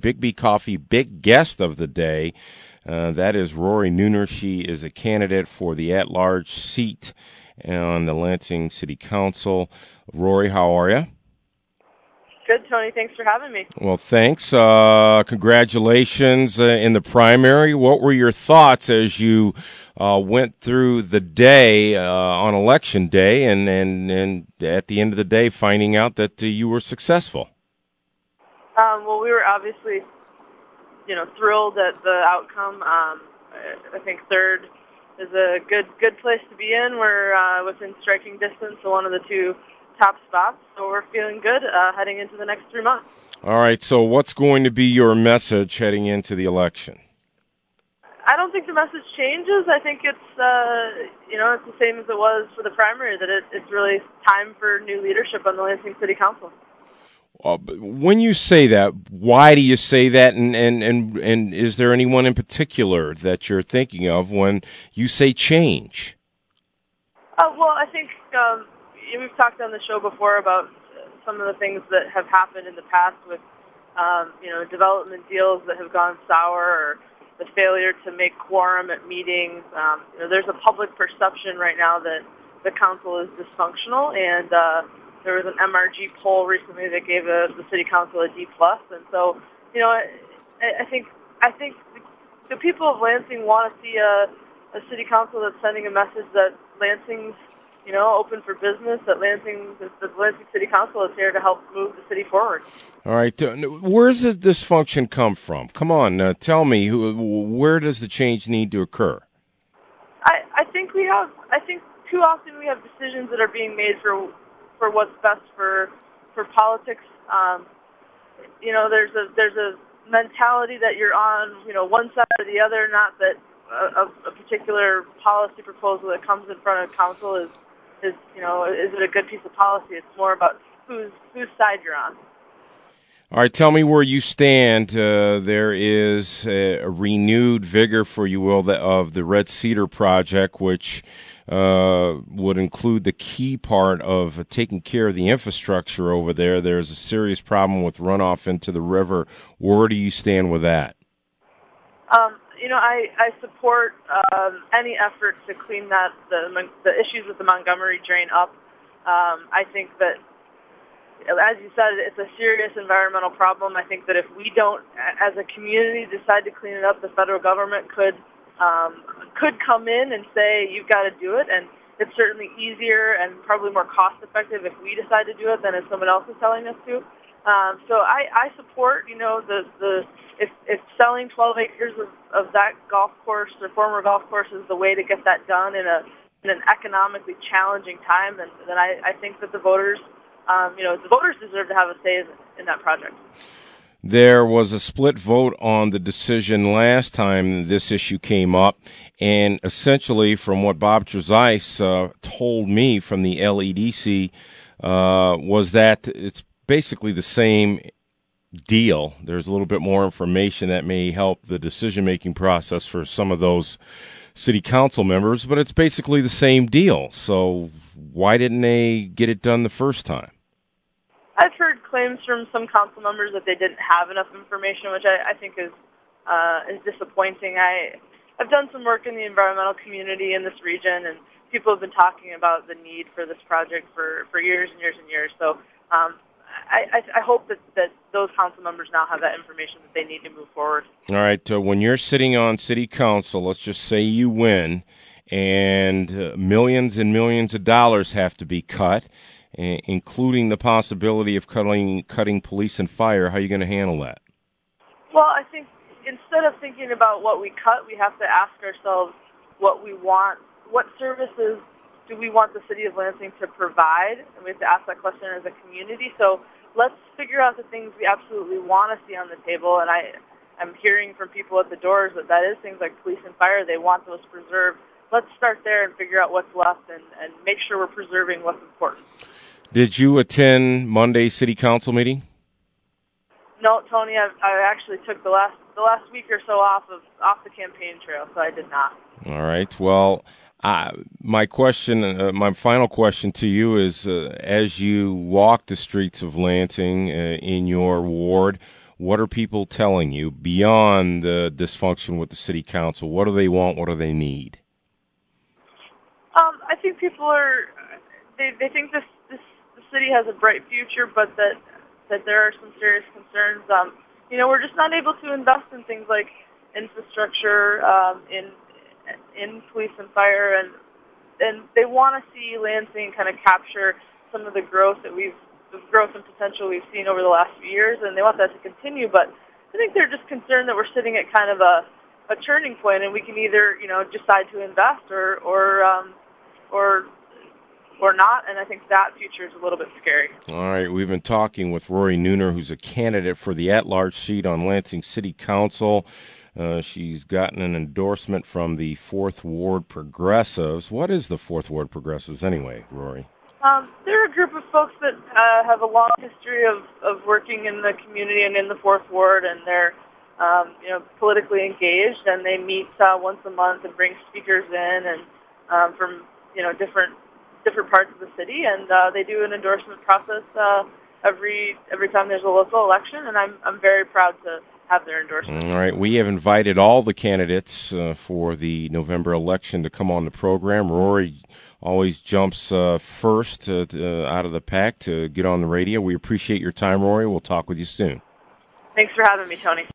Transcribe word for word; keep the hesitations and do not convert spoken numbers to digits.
Big B Coffee big guest of the day. Uh, that is Rory Nooner. She is a candidate for the at-large seat on the Lansing City Council. Rory, how are you? Good, Tony. Thanks for having me. Well, thanks. Uh, congratulations uh, in the primary. What were your thoughts as you uh, went through the day uh, on Election Day and, and, and at the end of the day finding out that uh, you were successful? Um, well, we were obviously, you know, thrilled at the outcome. Um, I think third is a good good place to be in. We're uh, within striking distance of one of the two top spots, so we're feeling good uh, heading into the next three months. All right, so what's going to be your message heading into the election? I don't think the message changes. I think it's, uh, you know, it's the same as it was for the primary, that it, it's really time for new leadership on the Lansing City Council. Uh, when you say that, why do you say that, and, and, and, and is there anyone in particular that you're thinking of when you say change? Uh, well, I think um, we've talked on the show before about some of the things that have happened in the past with, um, you know, development deals that have gone sour, or the failure to make quorum at meetings. Um, you know, there's a public perception right now that the council is dysfunctional, and uh, there was an M R G poll recently that gave a, the city council a D plus. And so, you know, I, I think I think the people of Lansing want to see a, a city council that's sending a message that Lansing's, you know, open for business, that Lansing, the, the Lansing City Council is here to help move the city forward. All right. Uh, where's the dysfunction come from? Come on, uh, tell me, who, where does the change need to occur? I, I think we have, I think too often we have decisions that are being made for for what's best for for politics. Um, you know, there's a there's a mentality that you're on, you know, one side or the other, not that a, a particular policy proposal that comes in front of council is, is, you know, is it a good piece of policy? It's more about whose whose side you're on. All right, tell me where you stand. Uh, there is a, a renewed vigor, for you will, the, of the Red Cedar project, which uh, would include the key part of uh, taking care of the infrastructure over there. There's a serious problem with runoff into the river. Where do you stand with that? Um, you know, I, I support um, any effort to clean that the the issues with the Montgomery drain up. Um, I think that, as you said, it's a serious environmental problem. I think that if we don't, as a community, decide to clean it up, the federal government could um, could come in and say, you've got to do it. And it's certainly easier and probably more cost-effective if we decide to do it than if someone else is telling us to. Um, so I, I support, you know, the, the if, if selling twelve acres of, of that golf course or former golf course is the way to get that done in a in an economically challenging time, then, then I, I think that the voters Um, you know, the voters deserve to have a say in that project. There was a split vote on the decision last time this issue came up, and essentially from what Bob Trezise uh, told me from the L E D C uh, was that it's basically the same deal. There's a little bit more information that may help the decision-making process for some of those city council members, but it's basically the same deal. So why didn't they get it done the first time? I've heard claims from some council members that they didn't have enough information, which I, I think is uh, is disappointing. I, I've done some work in the environmental community in this region, and people have been talking about the need for this project for, for years and years and years. So um, I, I, I hope that, that those council members now have that information that they need to move forward. All right, uh, when you're sitting on city council, let's just say you win, and uh, millions and millions of dollars have to be cut, including the possibility of cutting cutting police and fire. How are you going to handle that? Well, I think instead of thinking about what we cut, we have to ask ourselves what we want, what services do we want the city of Lansing to provide, and we have to ask that question as a community. So let's figure out the things we absolutely want to see on the table, and I, I'm hearing from people at the doors that that is things like police and fire. They want those preserved. Let's start there and figure out what's left and, and make sure we're preserving what's important. Did you attend Monday's city council meeting? No, Tony. I, I actually took the last the last week or so off of off the campaign trail, so I did not. All right. Well, uh, my question, uh, my final question to you is: uh, as you walk the streets of Lansing uh, in your ward, What are people telling you beyond the dysfunction with the city council? What do they want? What do they need? Um, I think people are, they, they think this, this the city has a bright future, but that that there are some serious concerns. Um, you know, we're just not able to invest in things like infrastructure, um, in in police and fire, and and they want to see Lansing kind of capture some of the growth that we've, the growth and potential we've seen over the last few years, and they want that to continue. But I think they're just concerned that we're sitting at kind of a, a turning point, and we can either, you know, decide to invest or or um, or or not, and I think that future is a little bit scary. All right, we've been talking with Rory Nooner, who's a candidate for the at-large seat on Lansing City Council. Uh, she's gotten an endorsement from the Fourth Ward Progressives. What is the Fourth Ward Progressives anyway, Rory? Um, they're a group of folks that uh, have a long history of, of working in the community and in the Fourth Ward, and they're um, you know, politically engaged, and they meet uh, once a month and bring speakers in and um, from you know different different parts of the city, and uh, they do an endorsement process uh, every every time there's a local election, and I'm I'm very proud to have their endorsement. All right, we have invited all the candidates uh, for the November election to come on the program. Rory always jumps uh, first uh, to, uh, out of the pack to get on the radio. We appreciate your time, Rory. We'll talk with you soon. Thanks for having me, Tony.